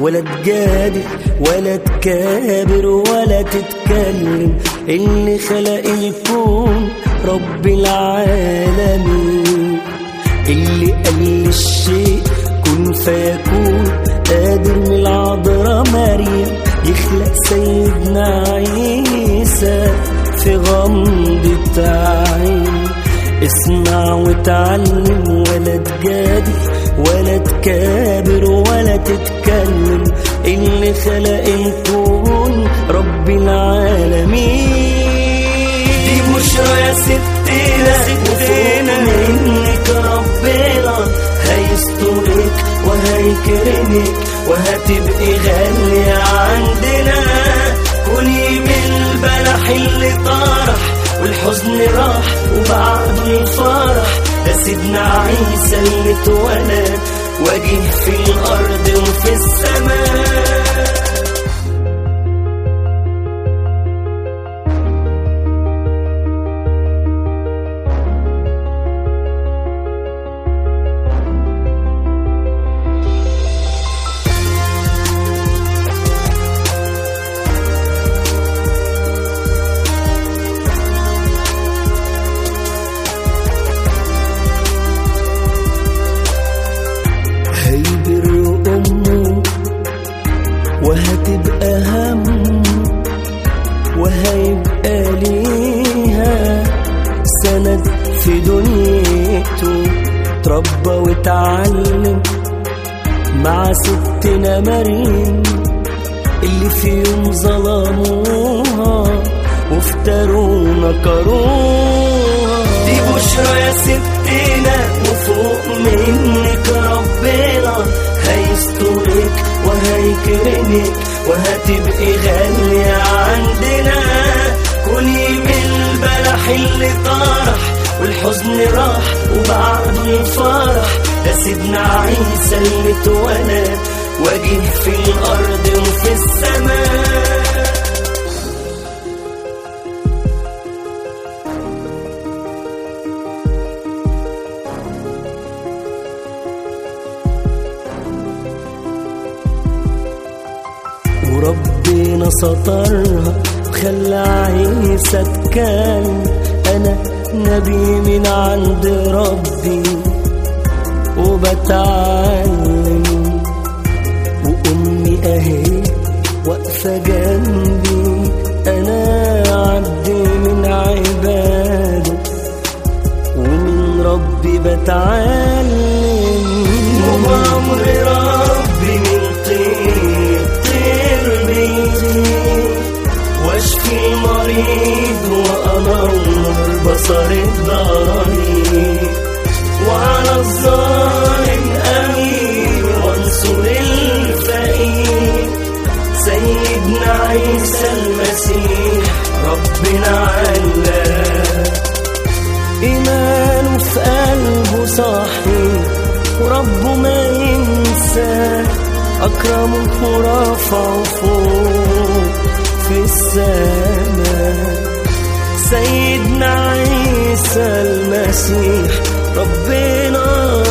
ولا تجادل ولا تكابر ولا تتكلم. اللي خلق الكون رب العالمين، اللي قال للشيء كن فيكون، قادر من العذراء مريم يخلق سيدنا عيسى في غمضة عين. اسمع وتعلم ولا تجادل ولا تكابر ولا تتكلم. اللي خلق الكون رب العالمين. دي بشرى يا ستنا منك ربنا هيسترك وهيكرمك وهتبقي غالية عندنا. كلي من البلح اللي طرح والحزن راح وبعده الفرح. ده سيدنا عيسى اللي اتولد وجه في الأرض وفي السماء. هيبر أمه وهتبقى هم وهيبقى ليها سند في دنيته. تربى وتعلم مع ستنا مريم اللي في يوم ظلموها وافتروا نكروها. دي بشرى يا ستنا وفوق منك ربنا هيسترك وهيكرمك وهتبقي غالية عندنا. كلي من البلح اللي طرح والحزن راح وبعده الفرح. ده سيدنا عيسى اللي اتولد وجه في الأرض وفي السماء. وربنا سطرها وخلى عيسى اتكلم. أنا نبي من عند ربي وبتعلم، وأمي أهي واقفة جنبي. أنا عبد من عباده ومن ربي بتعلم. وبأمر ربي من طير واشفي المريض وانور بصر الضرير. وعلى الظالم امين وانصر الفقير. سيدنا عيسى المسيح ربنا علاه. ايمانه في قلبه صحيح وربه ما ينساه. أكرمه ورفعه فوق في السماء. سيدنا عيسى المسيح ربنا